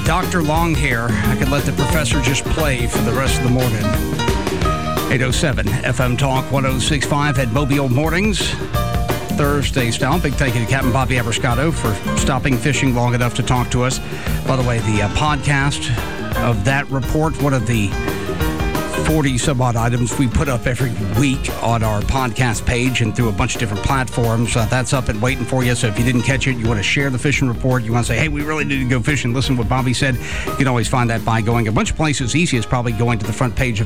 Dr. Longhair. I could let the professor just play for the rest of the morning. 807 FM Talk 106.5 at Mobile Mornings. Thursday style. Big thank you to Captain Bobby Abrascato for stopping fishing long enough to talk to us. By the way, the podcast of that report, one of the 40-some-odd items we put up every week on our podcast page and through a bunch of different platforms. That's up and waiting for you. So if you didn't catch it, you want to share the fishing report, you want to say, hey, we really need to go fishing, listen to what Bobby said, you can always find that by going a bunch of places. Easy is probably going to the front page of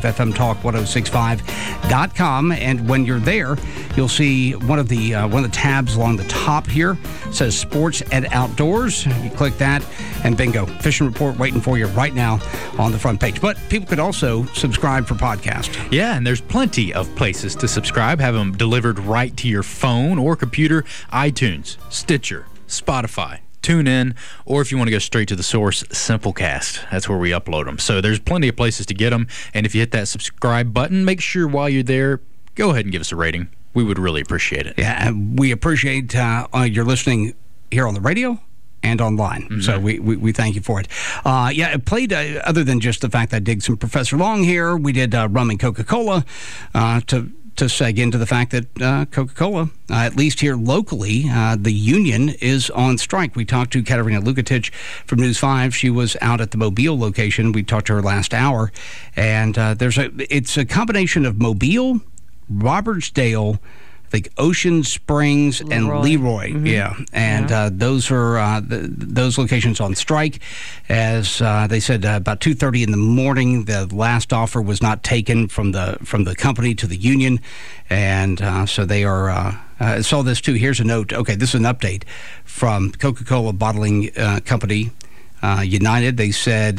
FMTalk1065.com. And when you're there, you'll see one of the tabs along the top here. It says Sports and Outdoors. You click that, and bingo, fishing report waiting for you right now on the front page. But people could also subscribe for podcast. Yeah, and there's plenty of places to subscribe. Have them delivered right to your phone or computer. iTunes, Stitcher, Spotify, TuneIn, or if you want to go straight to the source, Simplecast. That's where we upload them. So there's plenty of places to get them. And if you hit that subscribe button, make sure while you're there, go ahead and give us a rating. We would really appreciate it. Yeah, we appreciate your listening here on the radio and online. Mm-hmm. So we thank you for it. It played, other than just the fact that I dig some Professor Longhair, we did Rum and Coca-Cola to seg into the fact that Coca-Cola, at least here locally, the union is on strike. We talked to Katerina Lukatich from News 5. She was out at the Mobile location. We talked to her last hour. And it's a combination of Mobile, Robertsdale, I think Ocean Springs and Leroy. Mm-hmm. Yeah, and those are those locations on strike. As they said, about 2:30 in the morning, the last offer was not taken from the company to the union, and so they are. Saw this too. Here's a note. Okay, this is an update from Coca-Cola Bottling Company. United, they said,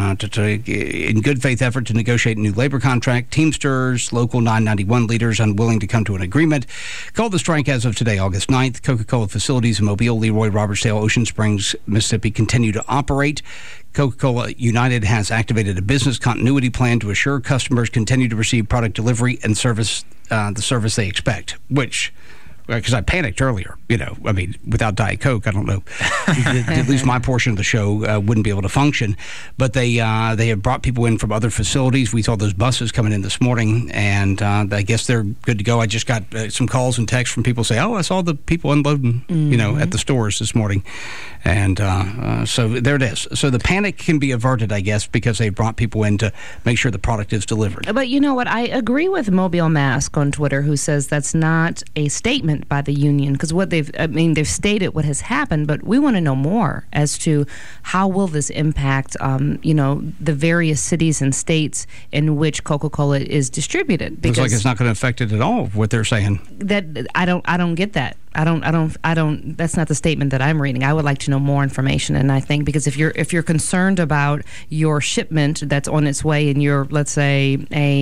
in good faith effort to negotiate a new labor contract, Teamsters, Local 991 leaders unwilling to come to an agreement, called the strike as of today, August 9th. Coca-Cola facilities in Mobile, Leroy, Robertsdale, Ocean Springs, Mississippi continue to operate. Coca-Cola United has activated a business continuity plan to assure customers continue to receive product delivery and service, the service they expect, which... Because I panicked earlier, without Diet Coke, I don't know. At least my portion of the show wouldn't be able to function. But they have brought people in from other facilities. We saw those buses coming in this morning, and I guess they're good to go. I just got some calls and texts from people saying, I saw the people unloading, at the stores this morning. And so there it is. So the panic can be averted, I guess, because they brought people in to make sure the product is delivered. But you know what? I agree with Mobile Mask on Twitter, who says that's not a statement by the union, because they've stated what has happened, but we want to know more as to how will this impact, the various cities and states in which Coca-Cola is distributed. Looks like it's not going to affect it at all, what they're saying. That I don't get that. I don't. That's not the statement that I'm reading. I would like to know more information, and I think because if you're concerned about your shipment that's on its way in your, let's say,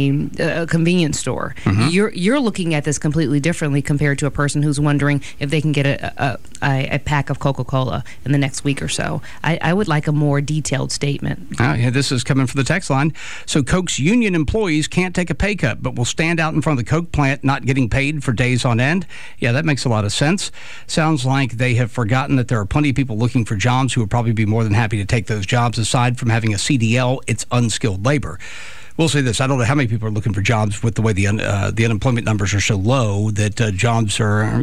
a convenience store, mm-hmm. you're looking at this completely differently compared to a person who's wondering if they can get a pack of Coca-Cola in the next week or so. I would like a more detailed statement. This is coming from the text line. So Coke's union employees can't take a pay cut, but will stand out in front of the Coke plant not getting paid for days on end. Yeah, that makes a lot of sense. Sounds like they have forgotten that there are plenty of people looking for jobs who would probably be more than happy to take those jobs. Aside from having a CDL, it's unskilled labor. We'll say this. I don't know how many people are looking for jobs with the way the unemployment numbers are so low that jobs are,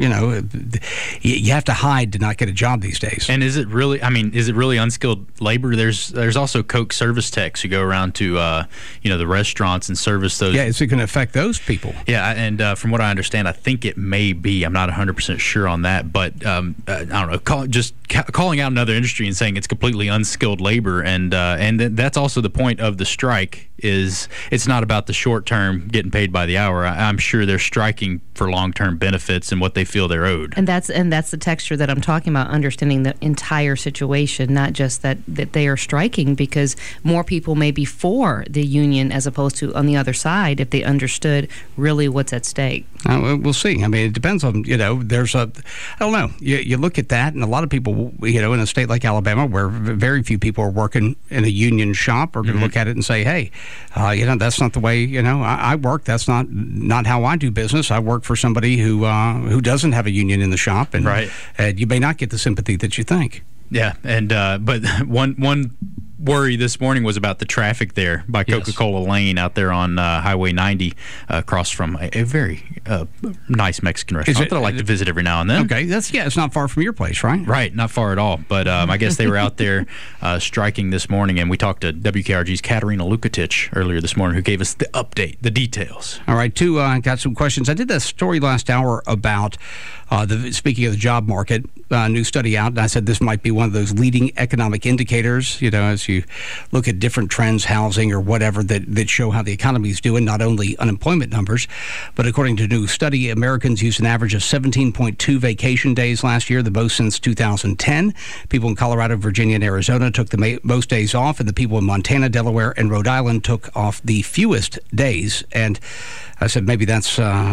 you have to hide to not get a job these days. And is it really unskilled labor? There's also Coke service techs who go around to, the restaurants and service those. Yeah, is it going to affect those people? Yeah, and from what I understand, I think it may be. I'm not 100% sure on that, but I don't know. Calling out another industry and saying it's completely unskilled labor, and that's also the point of the strike. Is it's not about the short term getting paid by the hour. I'm sure they're striking for long term benefits and what they feel they're owed. And that's the texture that I'm talking about, understanding the entire situation, not just that they are striking, because more people may be for the union as opposed to on the other side if they understood really what's at stake. We'll see. I mean, it depends on, there's I don't know. You look at that, and a lot of people, in a state like Alabama where very few people are working in a union shop are going to look at it and say, hey, that's not the way, I work. That's not how I do business. I work for somebody who doesn't have a union in the shop, and right. You may not get the sympathy that you think. Yeah, and but one worry this morning was about the traffic there by Coca-Cola Lane out there on Highway 90 across from a very nice Mexican restaurant that I like to visit every now and then. Okay, it's not far from your place, right? Right, not far at all. But I guess they were out there striking this morning, and we talked to WKRG's Katerina Lukatich earlier this morning, who gave us the update, the details. All right, got some questions. I did a story last hour about speaking of the job market, new study out, and I said this might be one of those leading economic indicators, as you look at different trends, housing or whatever, that show how the economy is doing, not only unemployment numbers, but according to a new study, Americans used an average of 17.2 vacation days last year, the most since 2010. People in Colorado, Virginia, and Arizona took the most days off, and the people in Montana, Delaware, and Rhode Island took off the fewest days. And I said maybe that's,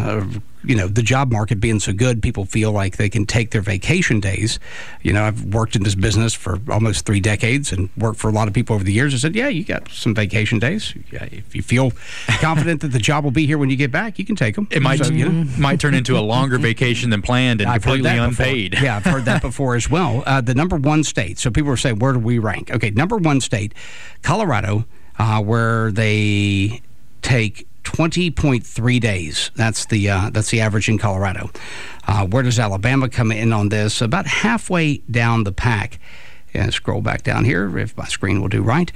the job market being so good, people feel like they can take their vacation days. I've worked in this business for almost 3 decades and worked for a lot of people over the years. I said, yeah, you got some vacation days. Yeah, if you feel confident that the job will be here when you get back, you can take them. It might turn into a longer vacation than planned and completely unpaid. Yeah, I've heard that before as well. The number one state, so people are saying, where do we rank? Okay, number one state, Colorado, where they take 20.3 days. That's the average in Colorado. Where does Alabama come in on this? About halfway down the pack. And scroll back down here if my screen will do right.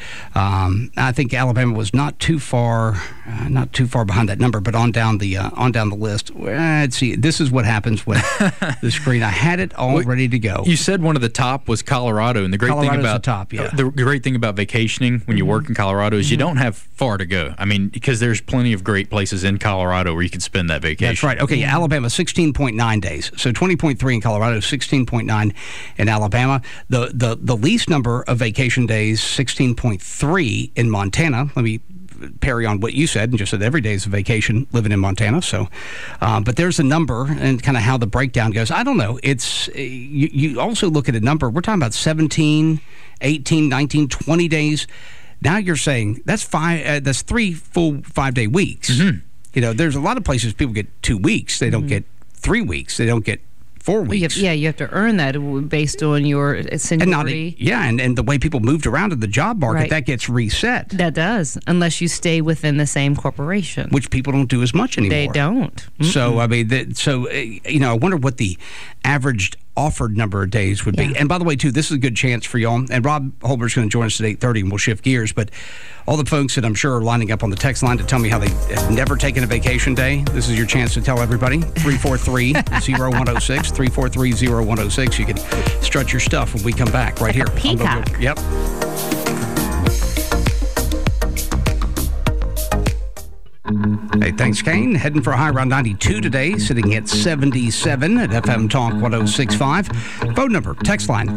I think Alabama was not too far behind that number, but on down the list. Let's see. This is what happens with the screen. I had it all ready to go. You said one of the top was Colorado, and the great thing about the great thing about vacationing when you work in Colorado is you don't have far to go. I mean, because there's plenty of great places in Colorado where you can spend that vacation. That's right. Okay, Alabama 16.9 days. So 20.3 in Colorado, 16.9 in Alabama. The least number of vacation days, 16.3 in Montana. Let me parry on what you said and just said every day is a vacation living in Montana. So, but there's a number and kind of how the breakdown goes. I don't know. It's you also look at a number. We're talking about 17, 18, 19, 20 days. Now you're saying that's 3 full 5-day weeks. Mm-hmm. There's a lot of places people get 2 weeks. They don't get 3 weeks. They don't get 4 weeks. You have to earn that based on your seniority. And the way people moved around in the job market, that gets reset. That does, unless you stay within the same corporation. Which people don't do as much anymore. They don't. Mm-mm. So, I mean, I wonder what the averaged offered number of days would be. And by the way, too, this is a good chance for y'all. And Rob Holbert's going to join us at 8:30, and we'll shift gears. But all the folks that I'm sure are lining up on the text line to tell me how they have never taken a vacation day, this is your chance to tell everybody. 343-0106, 343-0106. You can strut your stuff when we come back right here. Peacock. Yep. Hey, thanks, Kane. Heading for a high around 92 today, sitting at 77 at FM Talk 106.5. Phone number, text line,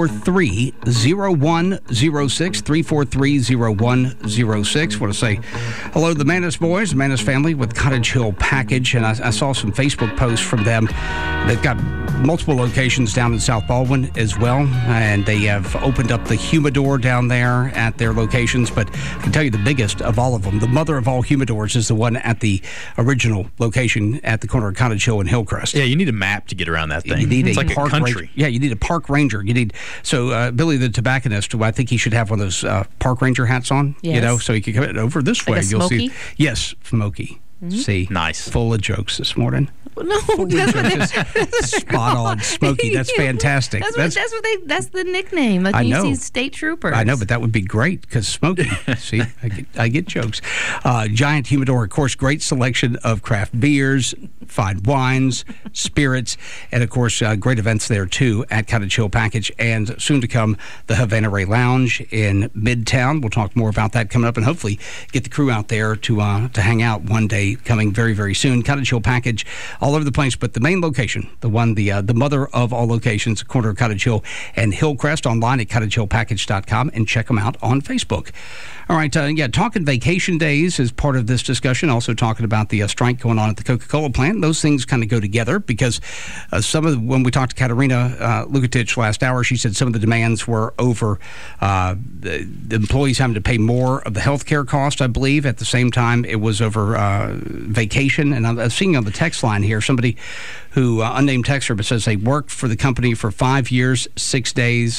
343-0106, 343-0106. Want to say hello to the Manis boys, the Manis family with Cottage Hill Package, and I saw some Facebook posts from them. They've got multiple locations down in South Baldwin as well, and they have opened up the humidor down there at their locations, but I can tell you the biggest of all of them, the mother of all humidors, is the one at the original location at the corner of Cottage Hill and Hillcrest. Yeah, you need a map to get around that thing. You need it's like a country. You need a park ranger. So Billy the tobacconist, I think he should have one of those park ranger hats on, so he can come over this way. You'll see. Yes, Smokey. Mm-hmm. See, nice. Full of jokes this morning. No, spot on, Smokey. That's fantastic. That's the nickname. Like you see state troopers. I know, but that would be great because Smokey. See, I get jokes. Giant Humidor, of course, great selection of craft beers, fine wines, spirits, and of course, great events there too at Cottage Hill Package, and soon to come the Havana Ray Lounge in Midtown. We'll talk more about that coming up, and hopefully get the crew out there to hang out one day coming very, very soon. Cottage Hill Package all over the place, but the main location, the mother of all locations, corner of Cottage Hill and Hillcrest, online at cottagehillpackage.com, and check them out on Facebook. All right, talking vacation days is part of this discussion. Also talking about the strike going on at the Coca-Cola plant. Those things kind of go together because when we talked to Katerina Lukatich last hour, she said some of the demands were over the employees having to pay more of the health care cost, I believe. At the same time, it was over vacation. And I'm seeing on the text line here somebody who, unnamed texter, but says they worked for the company for 5 years, 6 days,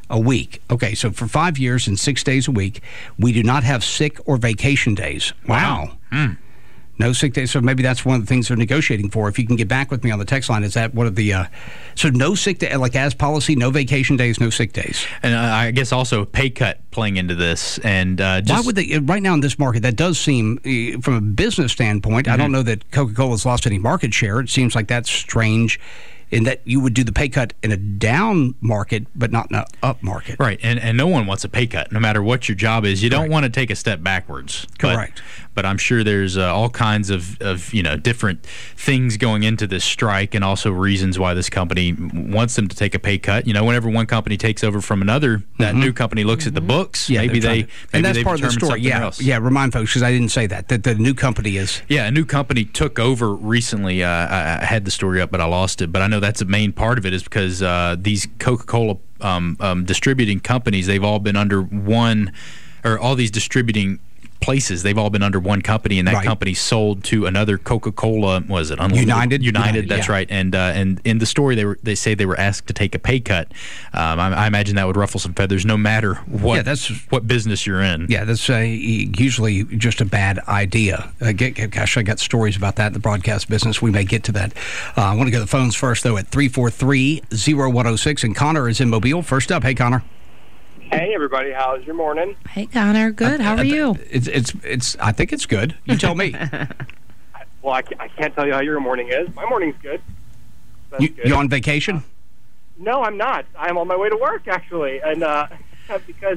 a week. Okay, so for 5 years and 6 days a week, we do not have sick or vacation days. Wow. No sick days. So maybe that's one of the things they're negotiating for. If you can get back with me on the text line, is that one of the so no sick day, like as policy, no vacation days, no sick days. And I guess also a pay cut playing into this. And why would they right now in this market? That does seem, from a business standpoint, I don't know that Coca-Cola's lost any market share. It seems like that's strange, in that you would do the pay cut in a down market, but not in an up market. Right, and no one wants a pay cut, no matter what your job is. You don't want to take a step backwards. Correct. But I'm sure there's all kinds of different things going into this strike, and also reasons why this company wants them to take a pay cut. Whenever one company takes over from another, that new company looks at the books. Yeah, maybe and that's part of the story. Yeah, remind folks, because I didn't say that the new company is. Yeah, a new company took over recently. I had the story up, but I lost it. But I know that's a main part of it, is because these Coca-Cola distributing companies, they've all been under one, or all these distributing places, they've all been under one company, and that company sold to another Coca-Cola. Was it Unlimited? United. That's right. And in the story, they say they were asked to take a pay cut. I imagine that would ruffle some feathers, no matter what business you're in. Yeah, that's usually just a bad idea. Gosh, I got stories about that in the broadcast business. We may get to that. I want to go to the phones first, though, at 343-0106. And Connor is in Mobile. First up. Hey, Connor. Hey, everybody. How's your morning? Hey, Connor. Good. How are you? It's. I think it's good. You tell me. Well, I can't tell you how your morning is. My morning's good. You on vacation? No, I'm not. I'm on my way to work, actually. And because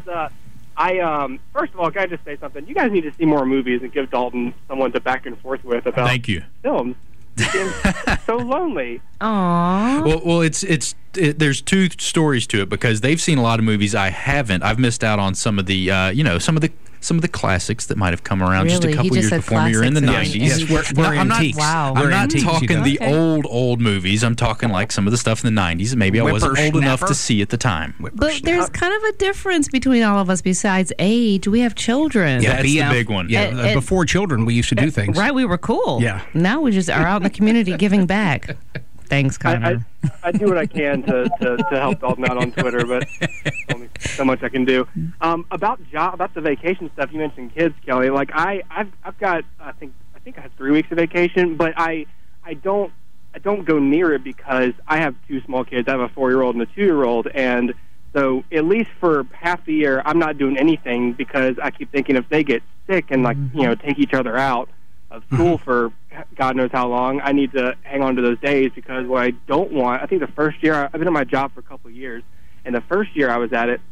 I first of all, can I just say something? You guys need to see more movies and give Dalton someone to back and forth with about films. It's so lonely. Aww. Well, there's two stories to it, because they've seen a lot of movies I haven't. I've missed out on some of the some of the classics that might have come around just a couple years before me, or in the 90s. Yes, we're antiques. I'm not talking the old movies. I'm talking like some of the stuff in the 90s. Maybe I wasn't old enough to see at the time. But there's kind of a difference between all of us besides age. We have children. Yeah, that's the big one. Yeah, before children, we used to do things. Right, we were cool. Yeah. Now we just are out in the community giving back. Thanks, Connor. I do what I can to help Dalton out on Twitter, but only so much I can do. About the vacation stuff, you mentioned kids, Kelly. Like I've got I think I have 3 weeks of vacation, but I don't go near it because I have two small kids. I have a 4-year-old and a 2-year-old, and so at least for half the year, I'm not doing anything, because I keep thinking if they get sick and take each other out of school for God knows how long, I need to hang on to those days, because what I don't want, I think the first year, I've been at my job for a couple of years, and the first year I was at it,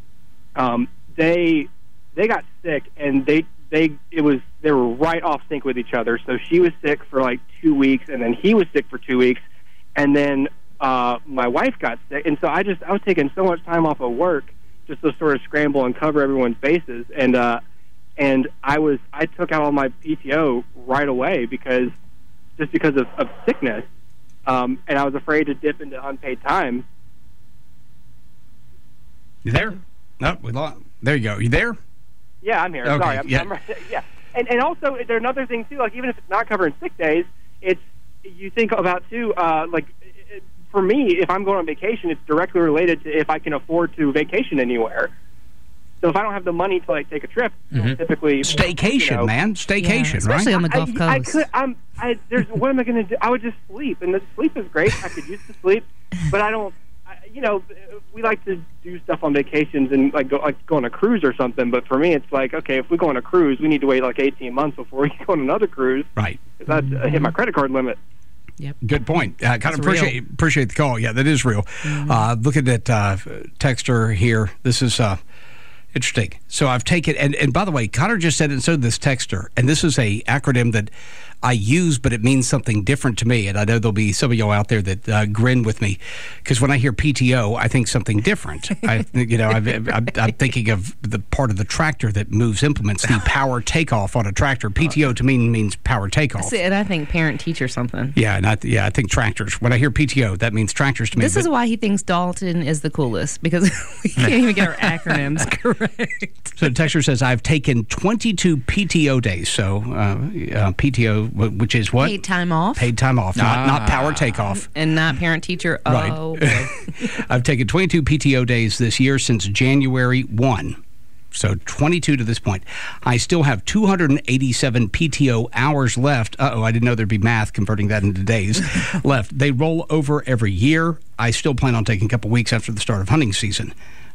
they got sick, and they were right off sync with each other. So she was sick for like 2 weeks, and then he was sick for 2 weeks, and then my wife got sick, and so I was taking so much time off of work just to sort of scramble and cover everyone's bases, and I took out all my PTO right away because of sickness, and I was afraid to dip into unpaid time. You there? No, we lost. There you go. You there? Yeah, I'm here. Okay, Sorry, I'm right. Yeah, and also there's another thing too. Like, even if it's not covering sick days, you think about too. For me, if I'm going on vacation, it's directly related to if I can afford to vacation anywhere. So if I don't have the money to take a trip, typically staycation, man, staycation, especially right? on the Gulf Coast. What am I going to do? I would just sleep, and the sleep is great. I could use the sleep, but I don't. We like to do stuff on vacations and go on a cruise or something. But for me, it's like, okay, if we go on a cruise, we need to wait 18 months before we go on another cruise, right? Because I hit my credit card limit. Yep. Good point. Kind of appreciate the call. Yeah, that is real. Looking at texter here, this is interesting. So I've taken, and by the way, Connor just said it, and so did this texter, and this is a acronym that I use, but it means something different to me. And I know there'll be some of y'all out there that grin with me, because when I hear PTO, I think something different. I'm thinking of the part of the tractor that moves implements, the power takeoff on a tractor. PTO to me means power takeoff. And I think parent teacher something. Yeah, and I think tractors. When I hear PTO, that means tractors to me. This is why he thinks Dalton is the coolest, because we can't even get our acronyms correct. So the texter says, I've taken 22 PTO days. So PTO which is what? Paid time off. Paid time off, not power takeoff. And not parent-teacher. Right. Oh, boy. I've taken 22 PTO days this year since January 1. So 22 to this point. I still have 287 PTO hours left. I didn't know there'd be math converting that into days left. They roll over every year. I still plan on taking a couple weeks after the start of hunting season.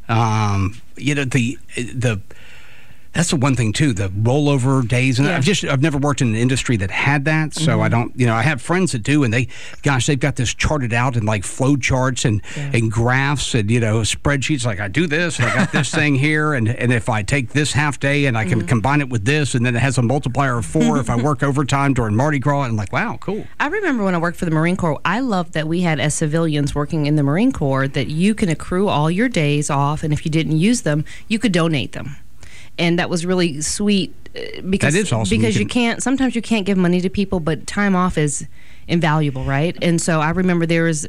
That's the one thing too, the rollover days, and I've never worked in an industry that had that, so I don't. I have friends that do, and they've got this charted out in like flow charts and graphs and spreadsheets. Like I do this, and I got this thing here, and if I take this half day and I can combine it with this, and then it has a multiplier of 4 if I work overtime during Mardi Gras. And I'm like, wow, cool. I remember when I worked for the Marine Corps, I loved that we had as civilians working in the Marine Corps that you can accrue all your days off, and if you didn't use them, you could donate them. And that was really sweet because that is awesome. Because sometimes you can't give money to people, but time off is invaluable, right? And so I remember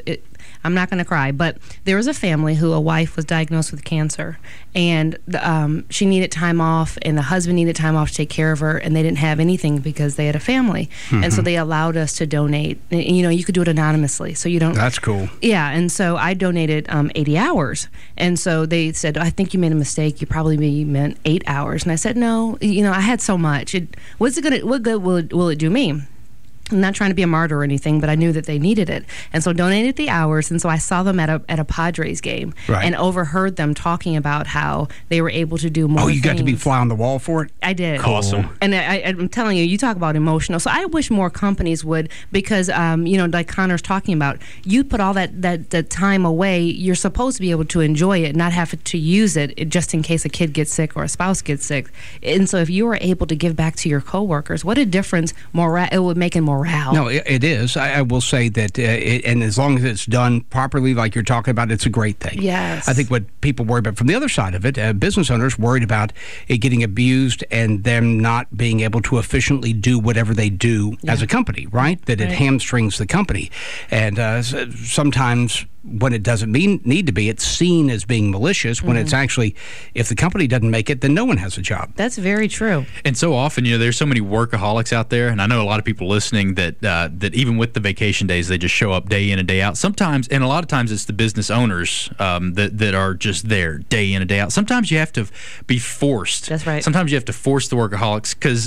I'm not going to cry, but there was a family who a wife was diagnosed with cancer, and she needed time off, and the husband needed time off to take care of her, and they didn't have anything because they had a family, and so they allowed us to donate. You could do it anonymously, so you don't. That's cool. Yeah, and so I donated 80 hours, and so they said, "I think you made a mistake. You probably meant 8 hours," and I said, "No, I had so much. What good will it do me?" I'm not trying to be a martyr or anything, but I knew that they needed it, and so donated the hours. And so I saw them at a Padres game, and overheard them talking about how they were able to do more. Oh, you got to be fly on the wall for it? I did. Cool. Awesome. And I'm telling you, you talk about emotional. So I wish more companies would, because like Connor's talking about, you put all that time away. You're supposed to be able to enjoy it, not have to use it just in case a kid gets sick or a spouse gets sick. And so if you were able to give back to your coworkers, what a difference it would make in morale. No, it is. I will say that, and as long as it's done properly, like you're talking about, it's a great thing. Yes. I think what people worry about from the other side of it, business owners worried about it getting abused and them not being able to efficiently do whatever they do as a company, right? That it hamstrings the company. And sometimes when it doesn't need to be, it's seen as being malicious when it's actually, if the company doesn't make it, then no one has a job. That's very true. And so often, there's so many workaholics out there, and I know a lot of people listening that even with the vacation days, they just show up day in and day out. Sometimes, and a lot of times, it's the business owners that are just there day in and day out. Sometimes you have to be forced. That's right. Sometimes you have to force the workaholics because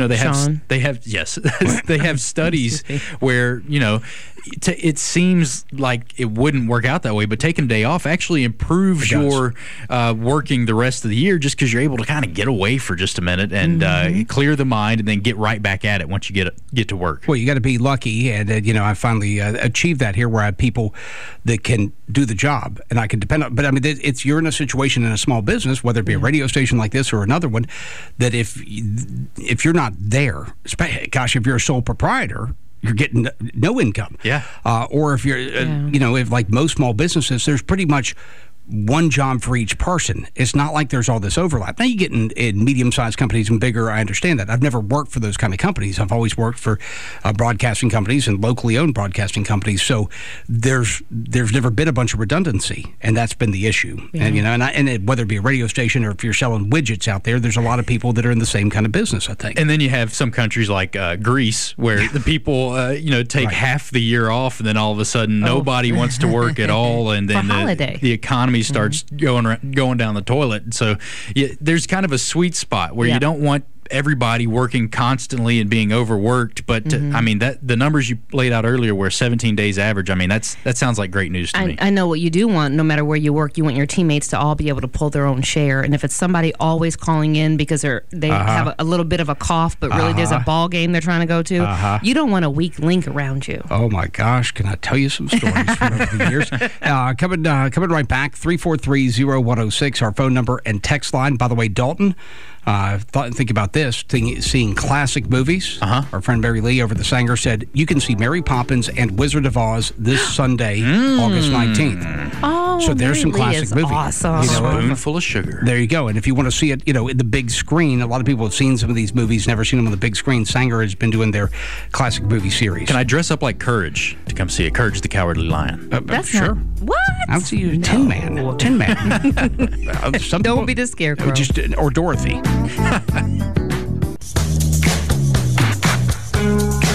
they have studies where it seems like it wouldn't work out that way, but taking a day off actually improves your working the rest of the year, just because you're able to kind of get away for just a minute and clear the mind, and then get right back at it once you get to work. Well, you got to be lucky, and I finally achieved that here, where I have people that can do the job, and I can depend on. But I mean, you're in a situation in a small business, whether it be a radio station like this or another one, that if you're not there, gosh, if you're a sole proprietor, you're getting no income. Yeah. Or if you're, if like most small businesses, there's pretty much one job for each person. It's not like there's all this overlap. Now you get in medium-sized companies and bigger, I understand that. I've never worked for those kind of companies. I've always worked for broadcasting companies and locally owned broadcasting companies. So there's never been a bunch of redundancy, and that's been the issue. Yeah. And whether it be a radio station or if you're selling widgets out there's a lot of people that are in the same kind of business, I think. And then you have some countries like Greece, where the people take half the year off, and then all of a sudden nobody wants to work at all, and then the economy starts going down the toilet. So there's kind of a sweet spot where you don't want everybody working constantly and being overworked, but that the numbers you laid out earlier, where 17 days average, that sounds like great news to me. I know what you do want. No matter where you work, you want your teammates to all be able to pull their own share. And if it's somebody always calling in because they have a little bit of a cough, but really there's a ball game they're trying to go to, you don't want a weak link around you. Oh my gosh, can I tell you some stories from over the years? Coming right back, 343-0106, our phone number and text line. By the way, Dalton, think about this, seeing classic movies. Our friend Mary Lee over the Sanger said, you can see Mary Poppins and Wizard of Oz this Sunday, August 19th. Oh, so there's some Mary Lee classic is movies. Awesome. Spoonful of sugar. There you go. And if you want to see it, in the big screen, a lot of people have seen some of these movies, never seen them on the big screen. Sanger has been doing their classic movie series. Can I dress up like Courage to come see it? Courage the Cowardly Lion. That's sure. What? I would see you Tin Man. Tin Man. Don't be the Scarecrow. Or Dorothy.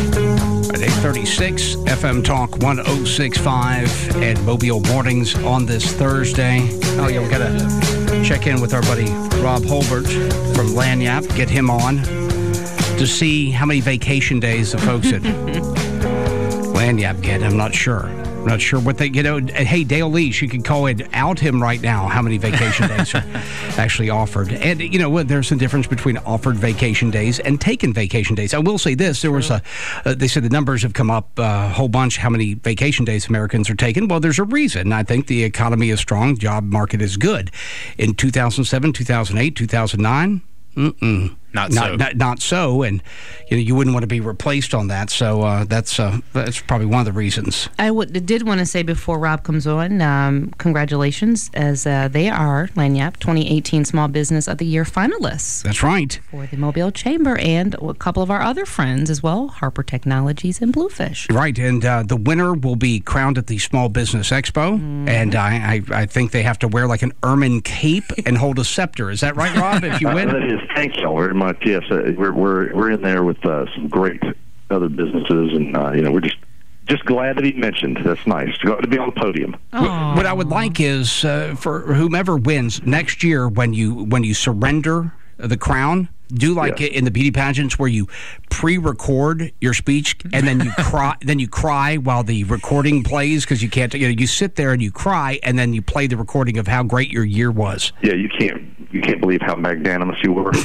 936 FM Talk 106.5 and Mobile Mornings on this Thursday. Oh, yeah, we've got to check in with our buddy Rob Holbert from Lagniappe, get him on to see how many vacation days the folks at Lagniappe get. I'm not sure. I'm not sure what they, hey, Dale Leash, you can call it, out him right now, how many vacation days are actually offered. And, there's a difference between offered vacation days and taken vacation days. I will say this, there was they said the numbers have come up a whole bunch, how many vacation days Americans are taking. Well, there's a reason. I think the economy is strong, job market is good. In 2007, 2008, 2009, not so, and you wouldn't want to be replaced on that. So that's probably one of the reasons. I did want to say before Rob comes on, congratulations, as they are Lagniappe 2018 Small Business of the Year finalists. That's right, for the Mobile Chamber and a couple of our other friends as well, Harper Technologies and Bluefish. Right, and the winner will be crowned at the Small Business Expo, and I think they have to wear like an ermine cape and hold a scepter. Is that right, Rob? If you win, that is. Thank you very much. Yes, we're in there with some great other businesses, and we're just glad to be mentioned. That's nice to be on the podium. Aww. What I would like is for whomever wins next year, when you surrender the crown, do like in the beauty pageants where you pre-record your speech and then you cry. Then you cry while the recording plays because you can't. You sit there and you cry and then you play the recording of how great your year was. Yeah, you can't believe how magnanimous you were.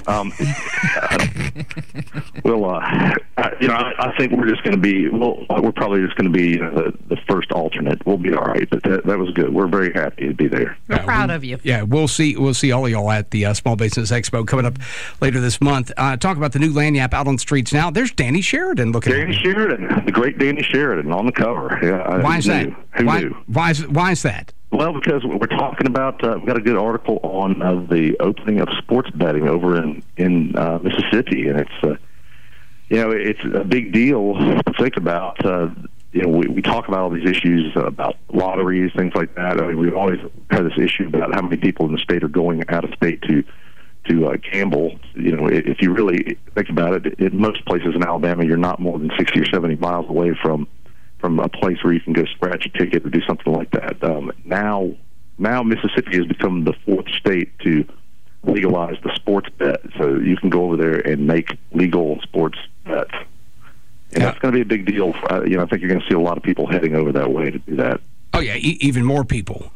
I think we're just going to be. We're probably just going to be the first alternate. We'll be all right. But that was good. We're very happy to be there. We're proud of you. Yeah, we'll see all of y'all at the Small Business Expo coming up later this month. Talk about the new Lagniappe out on the streets now. There's Danny Sheridan looking. Danny Sheridan, the great Danny Sheridan on the cover. Yeah, why is that? Who knew? Why is that? Well, because we're talking about, we've got a good article on the opening of sports betting over in Mississippi, and it's it's a big deal to think about. We talk about all these issues about lotteries, things like that. I mean, we've always had this issue about how many people in the state are going out of state to gamble. If you really think about it, in most places in Alabama, you're not more than 60 or 70 miles away from a place where you can go scratch a ticket or do something like that. Now Mississippi has become the fourth state to legalize the sports bet, so you can go over there and make legal sports bets, and that's going to be a big deal. I think you're going to see a lot of people heading over that way to do that. Oh yeah, even more people.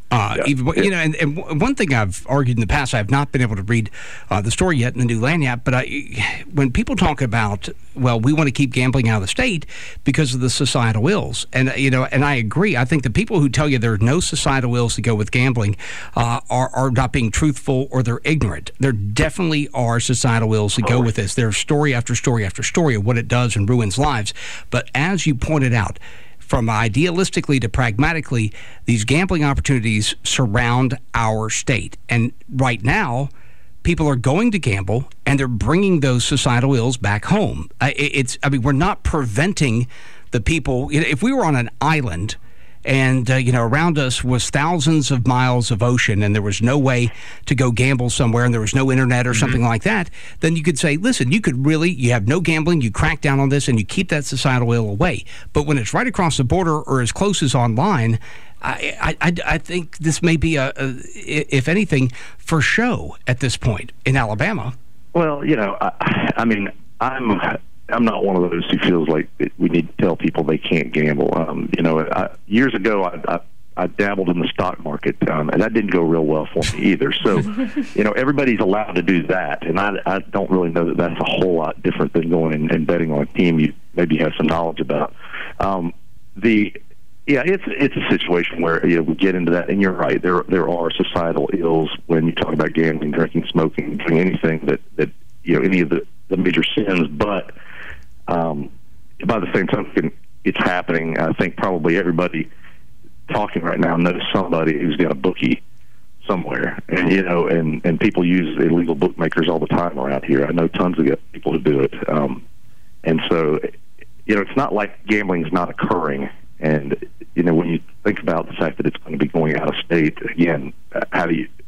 And one thing I've argued in the past, I have not been able to read the story yet in the new Lagniappe, but when people talk about, well, we want to keep gambling out of the state because of the societal ills, and I agree. I think the people who tell you there are no societal ills to go with gambling are not being truthful, or they're ignorant. There definitely are societal ills to go with this. There's story after story after story of what it does and ruins lives. But as you pointed out, from idealistically to pragmatically, these gambling opportunities surround our state. And right now, people are going to gamble, and they're bringing those societal ills back home. We're not preventing the people. If we were on an island and around us was thousands of miles of ocean, and there was no way to go gamble somewhere, and there was no internet or something like that, then you could say, listen, you have no gambling, you crack down on this, and you keep that societal ill away. But when it's right across the border or as close as online, I think this may be if anything, for show at this point in Alabama. Well, I'm not one of those who feels like we need to tell people they can't gamble. Years ago, I dabbled in the stock market, and that didn't go real well for me either. So, everybody's allowed to do that, and I don't really know that that's a whole lot different than going and betting on a team you maybe have some knowledge about. It's a situation where we get into that, and you're right. There are societal ills when you talk about gambling, drinking, smoking, doing anything that any of the major sins, but. By the same token, it's happening. I think probably everybody talking right now knows somebody who's got a bookie somewhere, and people use illegal bookmakers all the time around here. I know tons of people who do it, and so it's not like gambling's not occurring. And when you think about the fact that it's going to be going out of state again, how do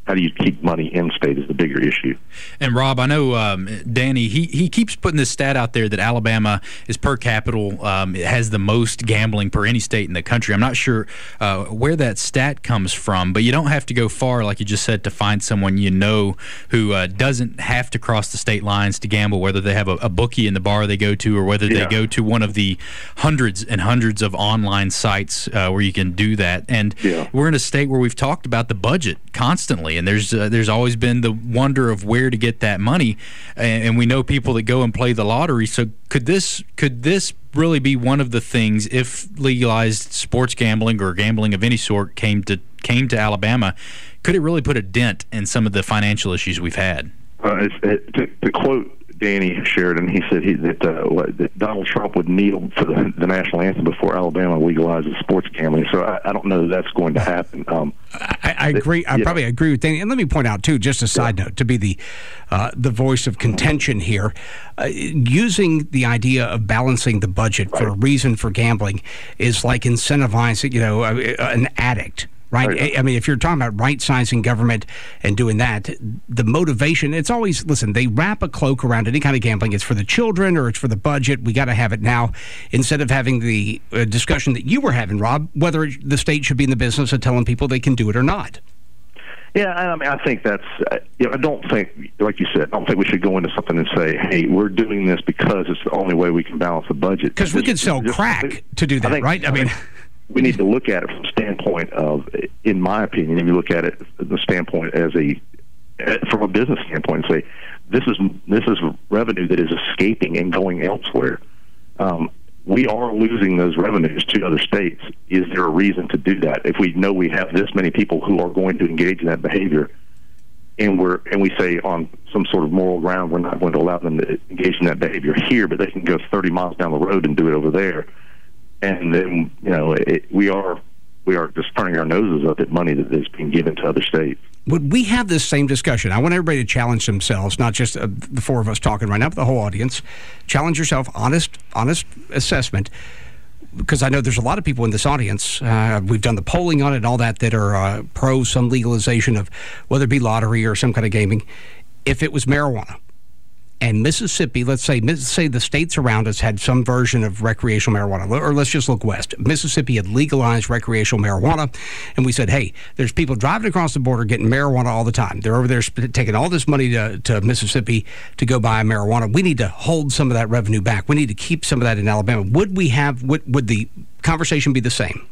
how do you keep money in state is the bigger issue. And Rob, I know Danny, he keeps putting this stat out there that Alabama is per capita, it has the most gambling per any state in the country. I'm not sure where that stat comes from, but you don't have to go far, like you just said, to find someone you know who doesn't have to cross the state lines to gamble, whether they have a bookie in the bar they go to or whether they go to one of the hundreds and hundreds of online sites where you can do that. And we're in a state where we've talked about the budget constantly, and there's always been the wonder of where to get that money, and we know people that go and play the lottery. So could this really be one of the things, if legalized sports gambling or gambling of any sort came to Alabama, could it really put a dent in some of the financial issues we've had? To quote Danny Sheridan, he said that Donald Trump would kneel for the national anthem before Alabama legalizes sports gambling. So I don't know that that's going to happen. I agree. I probably agree with Danny. And let me point out, too, just a side note, to be the voice of contention here, using the idea of balancing the budget for a reason for gambling is like incentivizing, an addict. Right. I mean, if you're talking about right-sizing government and doing that, the motivation, it's always, listen, they wrap a cloak around any kind of gambling. It's for the children or it's for the budget. We got to have it now, instead of having the discussion that you were having, Rob, whether the state should be in the business of telling people they can do it or not. Yeah, I mean, I think that's, I don't think, like you said, I don't think we should go into something and say, hey, we're doing this because it's the only way we can balance the budget. Because we could sell crack to do that, right? I mean, we need to look at it from the standpoint of, in my opinion, if you look at it from the standpoint from a business standpoint, and say this is revenue that is escaping and going elsewhere. We are losing those revenues to other states. Is there a reason to do that? If we know we have this many people who are going to engage in that behavior, and we say on some sort of moral ground we're not going to allow them to engage in that behavior here, but they can go 30 miles down the road and do it over there. And then, we are just turning our noses up at money that is being given to other states. Would we have this same discussion? I want everybody to challenge themselves, not just the four of us talking right now, but the whole audience. Challenge yourself, honest assessment, because I know there's a lot of people in this audience. We've done the polling on it and all that are pro some legalization of whether it be lottery or some kind of gaming. If it was marijuana, and Mississippi, let's say the states around us had some version of recreational marijuana, or let's just look west. Mississippi had legalized recreational marijuana, and we said, hey, there's people driving across the border getting marijuana all the time. They're over there taking all this money to Mississippi to go buy marijuana. We need to hold some of that revenue back. We need to keep some of that in Alabama. Would the conversation be the same?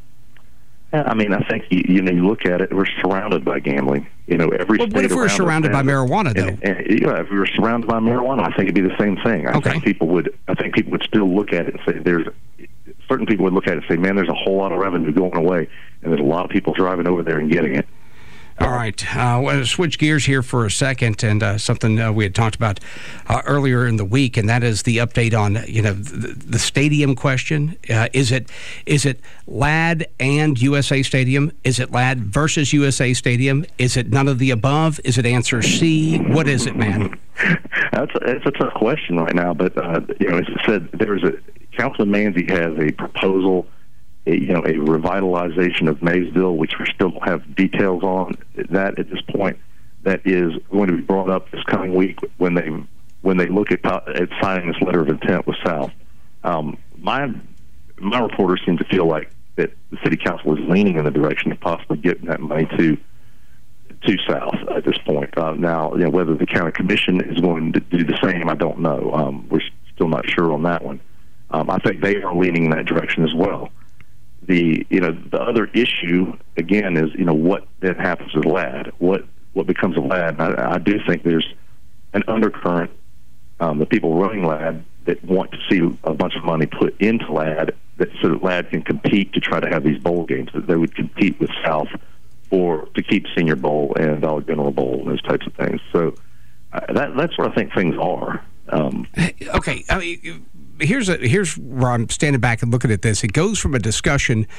I mean, I think you look at it. We're surrounded by gambling. Every state. What if we're surrounded by marijuana, though? And if we were surrounded by marijuana, I think it'd be the same thing. I think people would still look at it and say certain people would look at it and say, man, there's a whole lot of revenue going away, and there's a lot of people driving over there and getting it. All right. We'll switch gears here for a second, and something we had talked about earlier in the week, and that is the update on the stadium question. Is it LAD and USA Stadium? Is it LAD versus USA Stadium? Is it none of the above? Is it answer C? What is it, man? It's a tough question right now, but as I said, Councilman Manzi has a proposal. A revitalization of Maysville, which we still don't have details on that at this point, that is going to be brought up this coming week when they look at signing this letter of intent with South. My reporters seem to feel like that the city council is leaning in the direction of possibly getting that money to South at this point. Now, whether the county commission is going to do the same, I don't know. We're still not sure on that one. I think they are leaning in that direction as well. The other issue again is what then happens with LAD, what becomes of LAD. I do think there's an undercurrent, the people running LAD that want to see a bunch of money put into LAD so that LAD can compete to try to have these bowl games, that they would compete with South or to keep Senior Bowl and Dollar General Bowl and those types of things. So that's where I think things are. Okay, I mean, here's where I'm standing back and looking at this. It goes from a discussion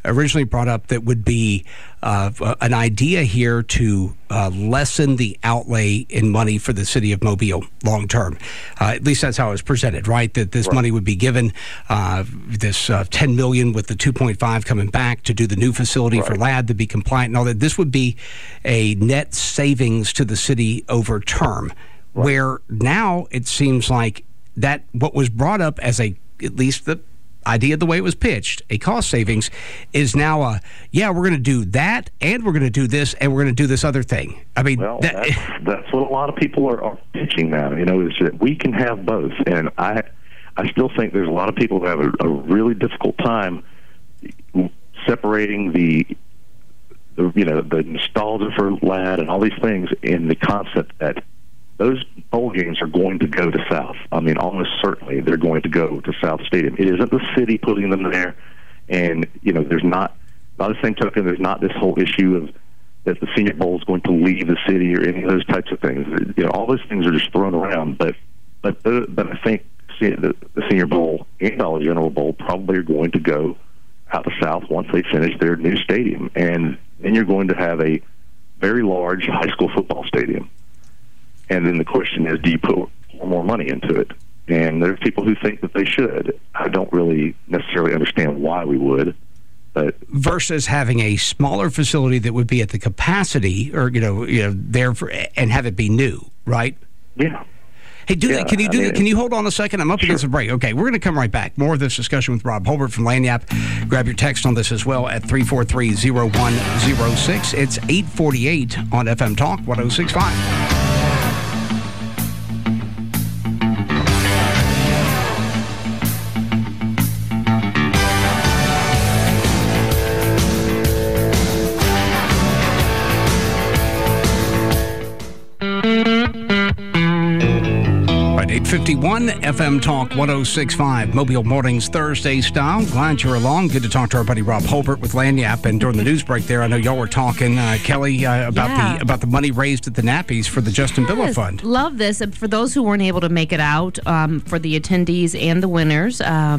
originally brought up that would be an idea here to lessen the outlay in money for the city of Mobile long term. At least that's how it was presented, right? That this money would be given, this $10 million with the $2.5 coming back to do the new facility for LAD to be compliant and all that. This would be a net savings to the city over term, where now it seems like that what was brought up as at least the idea, the way it was pitched, a cost savings, is now we're going to do that, and we're going to do this, and we're going to do this other thing. I mean, that's what a lot of people are pitching now. Is that we can have both, and I still think there's a lot of people who have a really difficult time separating the nostalgia for LAD and all these things in the concept that those bowl games are going to go to South. I mean, almost certainly they're going to go to South Stadium. It isn't the city putting them there, and there's not, by the same token, there's not this whole issue of that the Senior Bowl is going to leave the city or any of those types of things. All those things are just thrown around. But I think the Senior Bowl and Dollar General Bowl probably are going to go out to South once they finish their new stadium, and then you're going to have a very large high school football stadium. And then the question is, do you put more money into it? And there's people who think that they should. I don't really necessarily understand why we would. But versus having a smaller facility that would be at the capacity, or there and have it be new, right? Yeah. Hey, can you do that? Can you hold on a second? I'm up against a break. Okay, we're going to come right back. More of this discussion with Rob Holbert from Lagniappe. Grab your text on this as well at 343-0106. It's 848 on FM Talk 106.5. Right, 851 FM Talk 106.5, Mobile Mornings Thursday style. Glad you're along. Good to talk to our buddy Rob Holbert with Lagniappe. And during the news break there, I know y'all were talking, Kelly, about the money raised at the Nappies for the Justin Billa Fund. Love this. And for those who weren't able to make it out, for the attendees and the winners,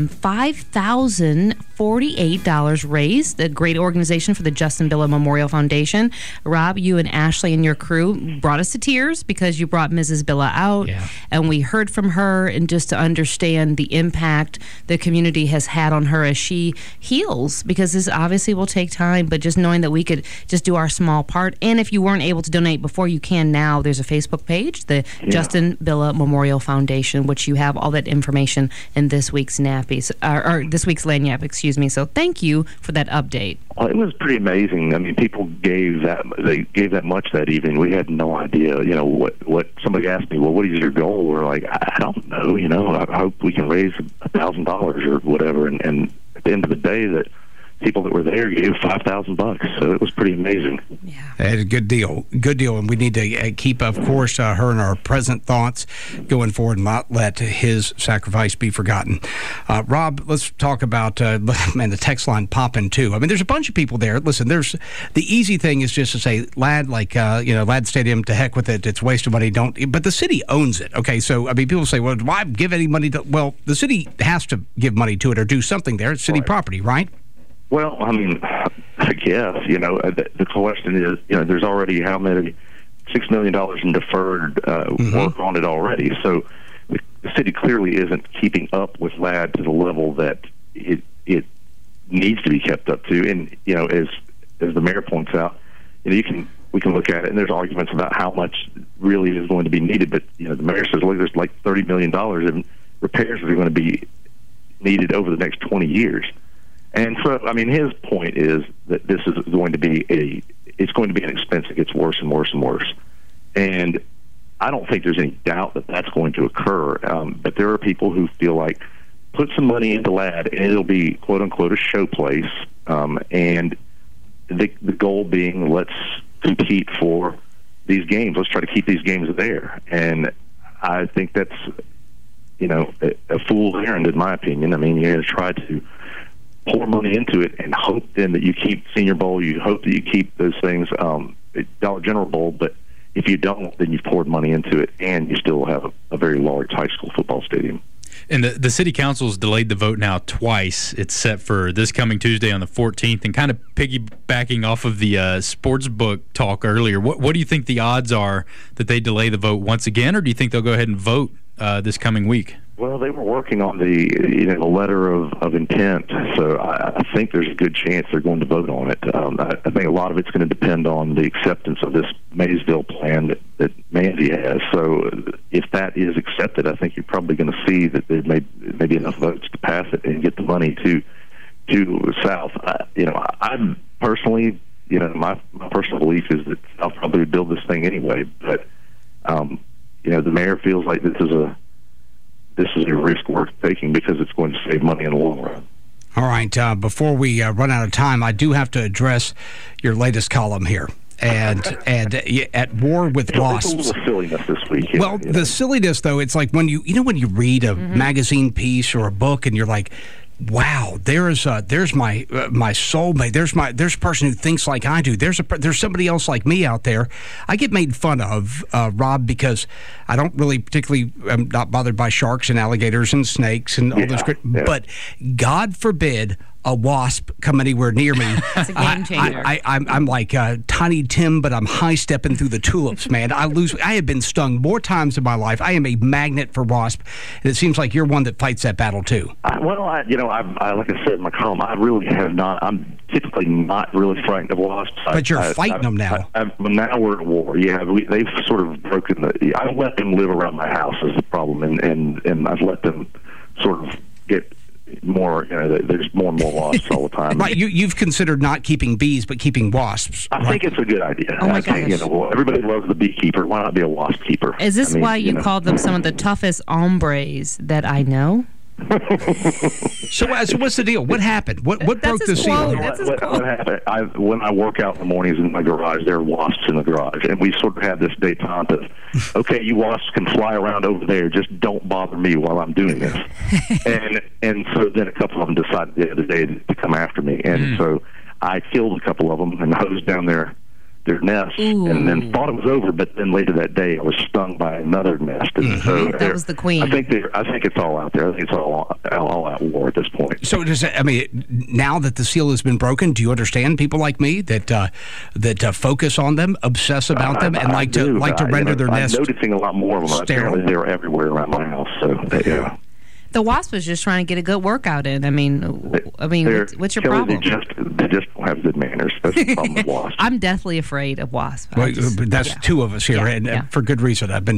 $5,048 raised. A great organization for the Justin Billa Memorial Foundation. Rob, you and Ashley and your crew brought us to tears because you brought Mrs. Billa out, and we heard from her, and just to understand the impact the community has had on her as she heals, because this obviously will take time, but just knowing that we could just do our small part. And if you weren't able to donate before, you can now. There's a Facebook page, the Justin Billa Memorial Foundation, which you have all that information in this week's Nappies, or this week's Lagniappe, excuse me. So thank you for that update. Well, it was pretty amazing. I mean, people gave that much that evening. We had no idea, what somebody asked me, well, what is your goal? We're like, I don't know, I hope we can raise $1,000 or whatever. And at the end of the day, that people that were there gave $5,000, so it was pretty amazing. Yeah, it's a good deal, and we need to keep, of course, her in our present thoughts going forward, and not let his sacrifice be forgotten. Rob, let's talk about the text line popping too. I mean, there's a bunch of people there. Listen, there's the easy thing is just to say, LAD, LAD Stadium, to heck with it. It's a waste of money. But the city owns it. Okay, so I mean, people say, well, why give any money to? Well, the city has to give money to it or do something there. It's city property, right? Well, I mean, I guess, the question is, there's already how many, $6 million in deferred work on it already. So the city clearly isn't keeping up with LAD to the level that it needs to be kept up to. And, as the mayor points out, we can look at it, and there's arguments about how much really is going to be needed. But, the mayor says, look, there's like $30 million in repairs that are going to be needed over the next 20 years. And so, I mean, his point is that this is going to be it's going to be an expense that gets worse and worse and worse. And I don't think there's any doubt that that's going to occur. But there are people who feel like put some money into LAD and it'll be, quote unquote, a show place. And the goal being, let's compete for these games. Let's try to keep these games there. And I think that's, a fool's errand, in my opinion. I mean, you're going to try to pour money into it and hope then that you keep Senior Bowl, you hope that you keep those things, Dollar General Bowl, but if you don't, then you've poured money into it and you still have a very large high school football stadium. And the city council's delayed the vote now twice. It's set for this coming Tuesday on the 14th. And kind of piggybacking off of the sports book talk earlier, what do you think the odds are that they delay the vote once again, or do you think they'll go ahead and vote this coming week? Well, they were working on the letter of intent, so I think there's a good chance they're going to vote on it. I think a lot of it's going to depend on the acceptance of this Maysville plan that Manzi has. So if that is accepted, I think you're probably going to see that there may be enough votes to pass it and get the money to South. I'm personally, my personal belief is that South probably would build this thing anyway, but the mayor feels like this is a risk worth taking because it's going to save money in the long run. All right. Before we run out of time, I do have to address your latest column here. And at war with wasps. There's a little silliness this week. Well, the silliness, though, it's like when you read a magazine piece or a book and you're like, wow, there's my soulmate. There's a person who thinks like I do. There's somebody else like me out there. I get made fun of, Rob, because I don't really particularly am not bothered by sharks and alligators and snakes and all those. But God forbid a wasp come anywhere near me. It's a game changer. I'm like Tiny Tim, but I'm high stepping through the tulips, man. I have been stung more times in my life. I am a magnet for wasp, and it seems like you're one that fights that battle too. I like I said in my column, I really have not. I'm typically not really frightened of wasps. But you're fighting them now. Now we're at war. Yeah, they've sort of broken I've let them live around my house is the problem, and I've let them sort of get more. There's more and more wasps all the time. Right, you've considered not keeping bees, but keeping wasps. I think it's a good idea. Oh my gosh. Everybody loves the beekeeper. Why not be a wasp keeper? Is this why you called them some of the toughest hombres that I know? So what's the deal? What happened? What broke the seal? What happened? When I work out in the mornings in my garage, there are wasps in the garage, and we sort of have this detente of, okay, you wasps can fly around over there, just don't bother me while I'm doing this. and so then a couple of them decided the other day to come after me, and so I killed a couple of them and hosed down their nest, and then thought it was over. But then later that day, I was stung by another nest, and so that was the queen. I think it's all out there. I think it's all out war at this point. So now that the seal has been broken, do you understand people like me that focus on them, obsess about them, and like to render their nest? I'm noticing a lot more of them. Apparently, they're everywhere around my house. So yeah. The wasp was just trying to get a good workout in. I mean, what's your problem? They just don't have good manners. That's the problem with wasps. I'm deathly afraid of wasps. Well, that's two of us here, and for good reason. I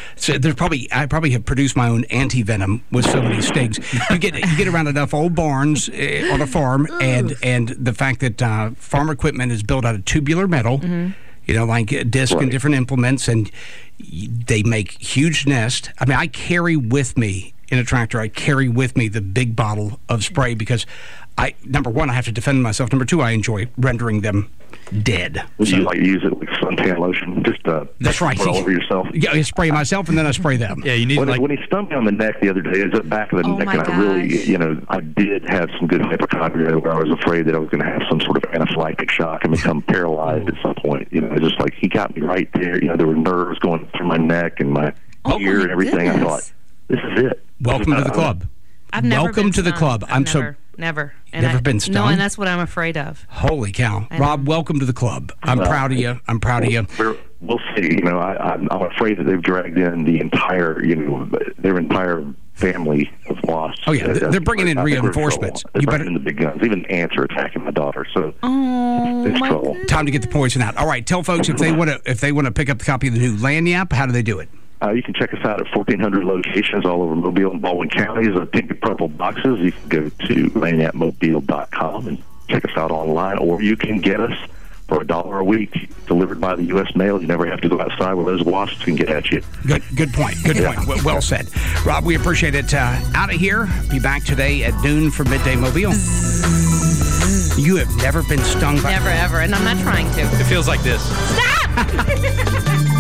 probably have produced my own anti-venom with so many stings. You get around enough old barns on a farm, and the fact that farm equipment is built out of tubular metal. Like disc and different implements, and they make huge nests. I mean, I carry with me in a tractor, the big bottle of spray because number one, I have to defend myself. Number two, I enjoy rendering them dead. Would you use it like suntan lotion? Just that's right. All over yourself. Yeah, I spray myself and then I spray them. Yeah, you need when he stung me on the neck the other day, it was the back of the neck, and I really, I did have some good hypochondria where I was afraid that I was going to have some sort of anaphylactic shock and become paralyzed at some point. Just like he got me right there. There were nerves going through my neck and my ear and everything. Goodness. I thought, this is it. Welcome to the club. I've never Welcome been to the stung. club. Never. Never been stung? No, and that's what I'm afraid of. Holy cow. Rob, welcome to the club. I'm proud of you. I'm proud of you. We'll see. I'm afraid that they've dragged in the entire, their entire family of wasps. Oh, yeah. They're bringing in reinforcements. They're bringing in the big guns. Even ants are attacking my daughter. So it's trouble. Time to get the poison out. All right. Tell folks if they want to pick up the copy of the new Lagniappe, how do they do it? You can check us out at 1,400 locations all over Mobile and Baldwin counties. Pink and purple boxes. You can go to lagniappemobile.com and check us out online, or you can get us for $1 a week delivered by the U.S. mail. You never have to go outside where those wasps can get at you. Good point. Good point. Well said. Rob, we appreciate it. Out of here. Be back today at noon for Midday Mobile. You have never been stung by... Never, ever. And I'm not trying to. It feels like this. Stop!